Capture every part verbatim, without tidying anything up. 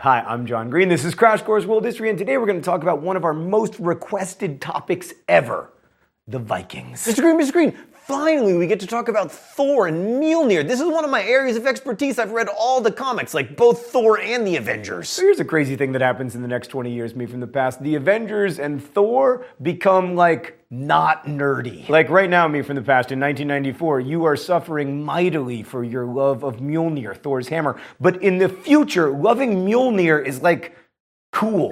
Hi, I'm John Green. This is Crash Course World History, and today we're going to talk about one of our most requested topics ever, the Vikings. Mister Green, Mister Green, finally we get to talk about Thor and Mjolnir. This is one of my areas of expertise. I've read all the comics, like both Thor and the Avengers. So here's a crazy thing that happens in the next twenty years, me from the past. The Avengers and Thor become, like, not nerdy. Like right now, me from the past, in nineteen ninety-four, you are suffering mightily for your love of Mjolnir, Thor's hammer. But in the future, loving Mjolnir is, like, cool.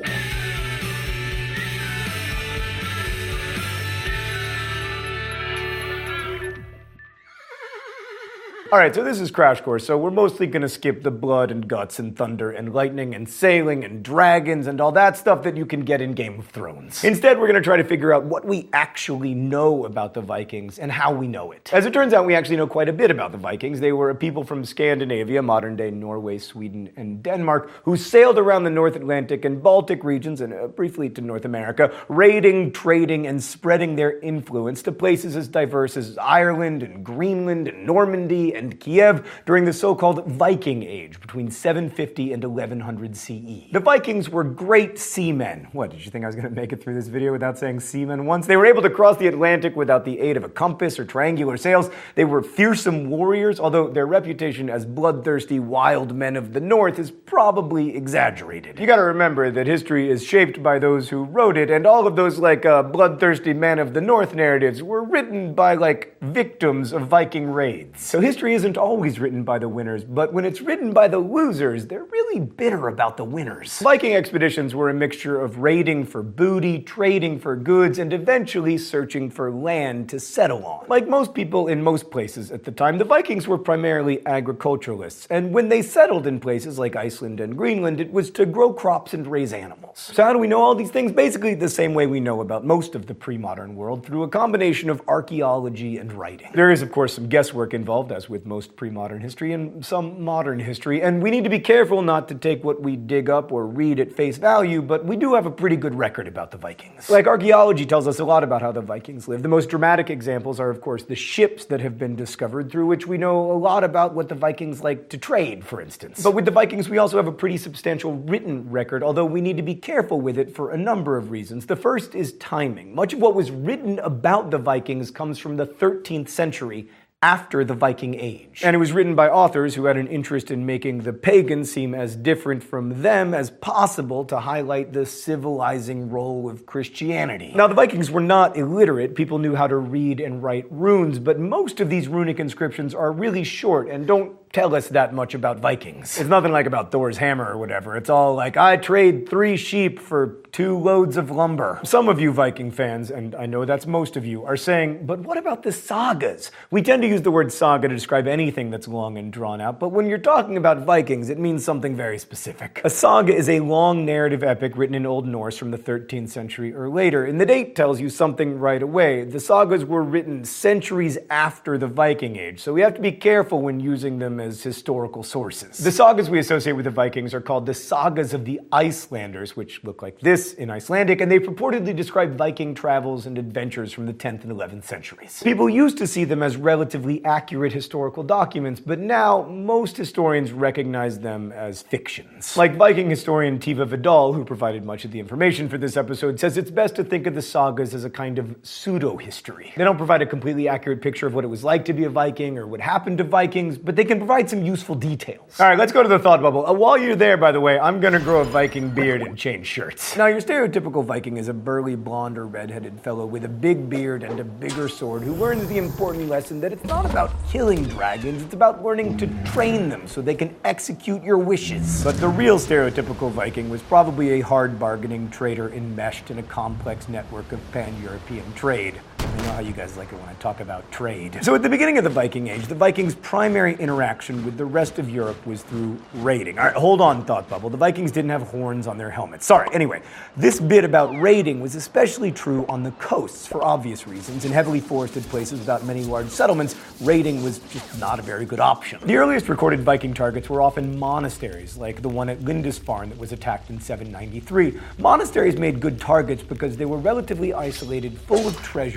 Alright, so this is Crash Course, so we're mostly gonna skip the blood and guts and thunder and lightning and sailing and dragons and all that stuff that you can get in Game of Thrones. Instead, we're gonna try to figure out what we actually know about the Vikings and how we know it. As it turns out, we actually know quite a bit about the Vikings. They were a people from Scandinavia, modern-day Norway, Sweden, and Denmark, who sailed around the North Atlantic and Baltic regions and uh, briefly to North America, raiding, trading, and spreading their influence to places as diverse as Ireland and Greenland and Normandy and and Kiev during the so-called Viking Age between seven fifty and eleven hundred C E. The Vikings were great seamen. What, did you think I was going to make it through this video without saying seamen once? They were able to cross the Atlantic without the aid of a compass or triangular sails. They were fearsome warriors, although their reputation as bloodthirsty wild men of the North is probably exaggerated. You gotta remember that history is shaped by those who wrote it, and all of those, like, uh, bloodthirsty men of the North narratives were written by, like, victims of Viking raids. So history isn't always written by the winners, but when it's written by the losers, they're really bitter about the winners. Viking expeditions were a mixture of raiding for booty, trading for goods, and eventually searching for land to settle on. Like most people in most places at the time, the Vikings were primarily agriculturalists, and when they settled in places like Iceland and Greenland, it was to grow crops and raise animals. So how do we know all these things? Basically the same way we know about most of the pre-modern world, through a combination of archaeology and writing. There is, of course, some guesswork involved, as with most pre-modern history and some modern history, and we need to be careful not to take what we dig up or read at face value, but we do have a pretty good record about the Vikings. Like, archaeology tells us a lot about how the Vikings lived. The most dramatic examples are, of course, the ships that have been discovered, through which we know a lot about what the Vikings liked to trade, for instance. But with the Vikings, we also have a pretty substantial written record, although we need to be careful with it for a number of reasons. The first is timing. Much of what was written about the Vikings comes from the thirteenth century, after the Viking Age. And it was written by authors who had an interest in making the pagans seem as different from them as possible to highlight the civilizing role of Christianity. Now, the Vikings were not illiterate. People knew how to read and write runes, but most of these runic inscriptions are really short and don't tell us that much about Vikings. It's nothing like about Thor's hammer or whatever. It's all like, I trade three sheep for two loads of lumber. Some of you Viking fans, and I know that's most of you, are saying, but what about the sagas? We tend to use the word saga to describe anything that's long and drawn out, but when you're talking about Vikings, it means something very specific. A saga is a long narrative epic written in Old Norse from the thirteenth century or later, and the date tells you something right away. The sagas were written centuries after the Viking Age, so we have to be careful when using them as historical sources. The sagas we associate with the Vikings are called the sagas of the Icelanders, which look like this in Icelandic, and they purportedly describe Viking travels and adventures from the tenth and eleventh centuries. People used to see them as relatively accurate historical documents, but now most historians recognize them as fictions. Like Viking historian Tiva Vidal, who provided much of the information for this episode, says it's best to think of the sagas as a kind of pseudo-history. They don't provide a completely accurate picture of what it was like to be a Viking or what happened to Vikings, but they can provide some useful details. Alright, let's go to the thought bubble. Uh, while you're there, by the way, I'm gonna grow a Viking beard and change shirts. Now, your stereotypical Viking is a burly blonde or redheaded fellow with a big beard and a bigger sword who learns the important lesson that it's not about killing dragons, it's about learning to train them so they can execute your wishes. But the real stereotypical Viking was probably a hard bargaining trader enmeshed in a complex network of pan-European trade. I know how you guys like it when I talk about trade. So at the beginning of the Viking Age, the Vikings' primary interaction with the rest of Europe was through raiding. All right, hold on, thought bubble. The Vikings didn't have horns on their helmets. Sorry. Anyway, this bit about raiding was especially true on the coasts for obvious reasons. In heavily forested places without many large settlements, raiding was just not a very good option. The earliest recorded Viking targets were often monasteries, like the one at Lindisfarne that was attacked in seven ninety-three. Monasteries made good targets because they were relatively isolated, full of treasure, and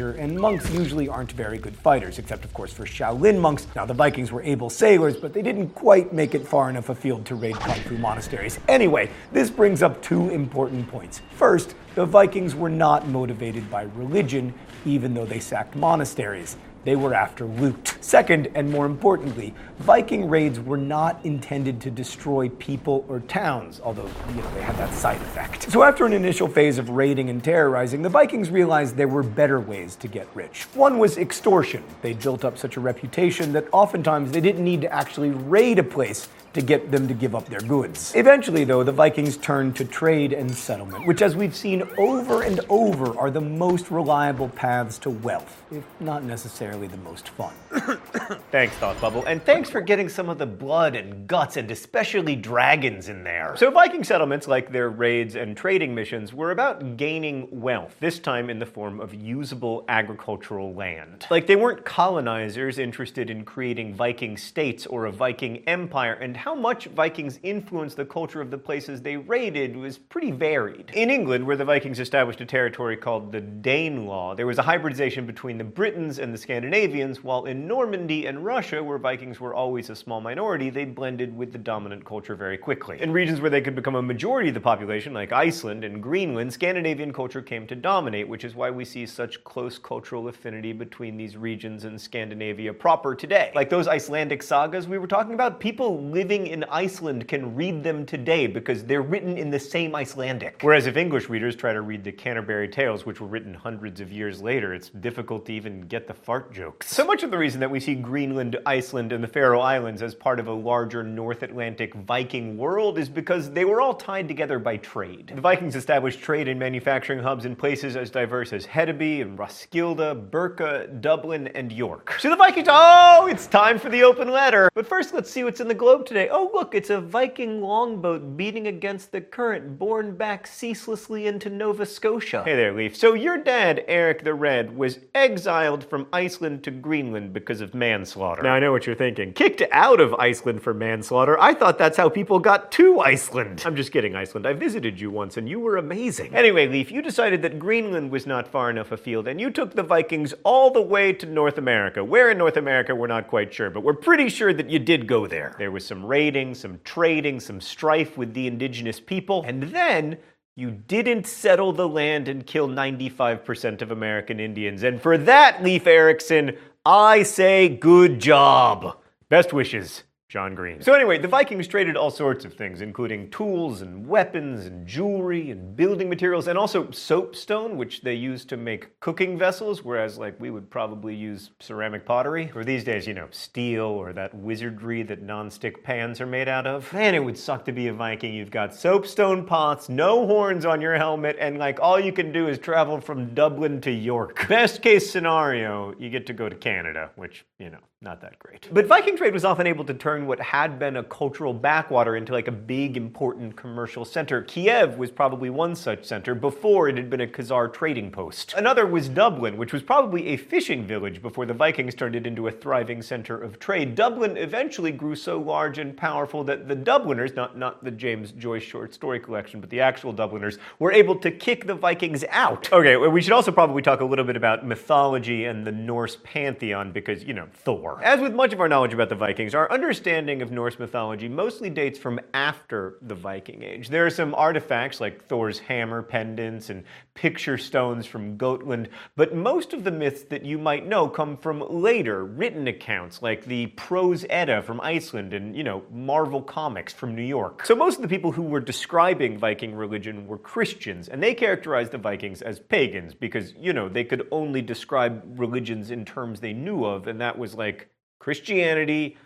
monks usually aren't very good fighters, except of course for Shaolin monks. Now the Vikings were able sailors, but they didn't quite make it far enough afield to raid kung fu monasteries. Anyway, this brings up two important points. First, the Vikings were not motivated by religion, even though they sacked monasteries. They were after loot. Second, and more importantly, Viking raids were not intended to destroy people or towns, although, you know, they had that side effect. So after an initial phase of raiding and terrorizing, the Vikings realized there were better ways to get rich. One was extortion. They built up such a reputation that oftentimes they didn't need to actually raid a place to get them to give up their goods. Eventually, though, the Vikings turned to trade and settlement, which, as we've seen over and over, are the most reliable paths to wealth, if not necessarily the most fun. Thanks, Thought Bubble, and thanks for getting some of the blood and guts and especially dragons in there. So Viking settlements, like their raids and trading missions, were about gaining wealth, this time in the form of usable agricultural land. Like, they weren't colonizers interested in creating Viking states or a Viking empire, and how much Vikings influenced the culture of the places they raided was pretty varied. In England, where the Vikings established a territory called the Danelaw, there was a hybridization between the Britons and the Scandinavians, while in Normandy and Russia, where Vikings were always a small minority, they blended with the dominant culture very quickly. In regions where they could become a majority of the population, like Iceland and Greenland, Scandinavian culture came to dominate, which is why we see such close cultural affinity between these regions and Scandinavia proper today. Like those Icelandic sagas we were talking about, people living in Iceland can read them today because they're written in the same Icelandic. Whereas if English readers try to read the Canterbury Tales, which were written hundreds of years later, it's difficult to even get the fart jokes. So much of the reason that we see Greenland, Iceland, and the Faroe Islands as part of a larger North Atlantic Viking world is because they were all tied together by trade. The Vikings established trade and manufacturing hubs in places as diverse as Hedeby and Roskilde, Birka, Dublin, and York. So the Vikings, oh, it's time for the open letter. But first, let's see what's in the globe today. Oh, look, it's a Viking longboat beating against the current, borne back ceaselessly into Nova Scotia. Hey there, Leaf. So your dad, Eric the Red, was exiled from Iceland to Greenland because of manslaughter. Now, I know what you're thinking. Kicked out of Iceland for manslaughter? I thought that's how people got to Iceland. I'm just kidding, Iceland. I visited you once, and you were amazing. Anyway, Leaf, you decided that Greenland was not far enough afield, and you took the Vikings all the way to North America. Where in North America, we're not quite sure, but we're pretty sure that you did go there. There was some raiding, some trading, some strife with the indigenous people, and then you didn't settle the land and kill ninety-five percent of American Indians. And for that, Leif Erikson, I say good job. Best wishes, John Green. So anyway, the Vikings traded all sorts of things, including tools and weapons and jewelry and building materials, and also soapstone, which they used to make cooking vessels, whereas like we would probably use ceramic pottery. Or these days, you know, steel or that wizardry that non-stick pans are made out of. Man, it would suck to be a Viking. You've got soapstone pots, no horns on your helmet, and like all you can do is travel from Dublin to York. Best case scenario, you get to go to Canada, which, you know, not that great. But Viking trade was often able to turn what had been a cultural backwater into like a big, important commercial center. Kiev was probably one such center before it had been a Khazar trading post. Another was Dublin, which was probably a fishing village before the Vikings turned it into a thriving center of trade. Dublin eventually grew so large and powerful that the Dubliners, not, not the James Joyce short story collection, but the actual Dubliners, were able to kick the Vikings out. Okay, well, we should also probably talk a little bit about mythology and the Norse pantheon because, you know, Thor. As with much of our knowledge about the Vikings, our understanding of Norse mythology mostly dates from after the Viking Age. There are some artifacts like Thor's hammer pendants and picture stones from Gotland, but most of the myths that you might know come from later written accounts like the Prose Edda from Iceland and, you know, Marvel Comics from New York. So most of the people who were describing Viking religion were Christians, and they characterized the Vikings as pagans because, you know, they could only describe religions in terms they knew of, and that was like Christianity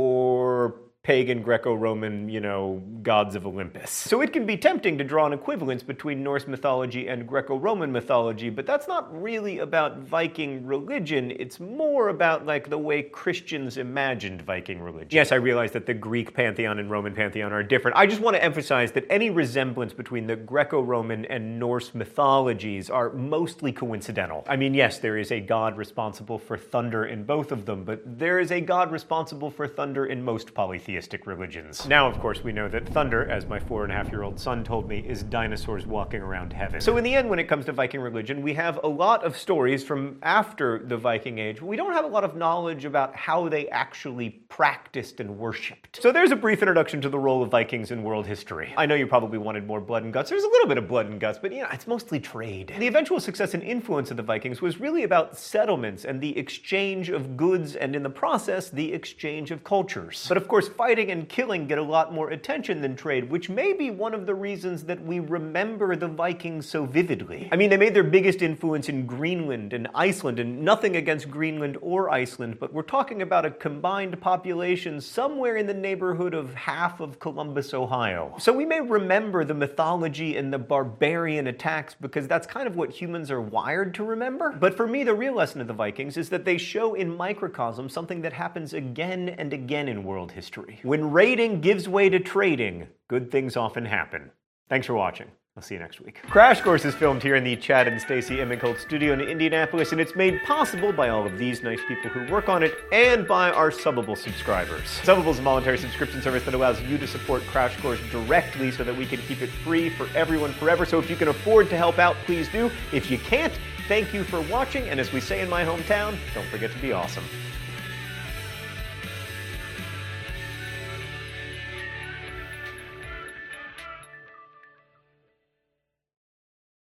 or pagan Greco-Roman, you know, gods of Olympus. So it can be tempting to draw an equivalence between Norse mythology and Greco-Roman mythology, but that's not really about Viking religion. It's more about, like, the way Christians imagined Viking religion. Yes, I realize that the Greek pantheon and Roman pantheon are different. I just want to emphasize that any resemblance between the Greco-Roman and Norse mythologies are mostly coincidental. I mean, yes, there is a god responsible for thunder in both of them, but there is a god responsible for thunder in most polytheists. monotheistic religions. Now, of course, we know that thunder, as my four and a half year old son told me, is dinosaurs walking around heaven. So in the end, when it comes to Viking religion, we have a lot of stories from after the Viking Age, but we don't have a lot of knowledge about how they actually practiced and worshipped. So there's a brief introduction to the role of Vikings in world history. I know you probably wanted more blood and guts. There's a little bit of blood and guts, but you know, it's mostly trade. The eventual success and influence of the Vikings was really about settlements and the exchange of goods, and in the process, the exchange of cultures. But of course, fighting and killing get a lot more attention than trade, which may be one of the reasons that we remember the Vikings so vividly. I mean, they made their biggest influence in Greenland and Iceland, and nothing against Greenland or Iceland, but we're talking about a combined population somewhere in the neighborhood of half of Columbus, Ohio. So we may remember the mythology and the barbarian attacks because that's kind of what humans are wired to remember. But for me, the real lesson of the Vikings is that they show in microcosm something that happens again and again in world history. When raiding gives way to trading, good things often happen. Thanks for watching. I'll see you next week. Crash Course is filmed here in the Chad and Stacy Emigholz studio in Indianapolis, and it's made possible by all of these nice people who work on it and by our Subbable subscribers. Subbable is a voluntary subscription service that allows you to support Crash Course directly so that we can keep it free for everyone forever. So if you can afford to help out, please do. If you can't, thank you for watching, and as we say in my hometown, don't forget to be awesome.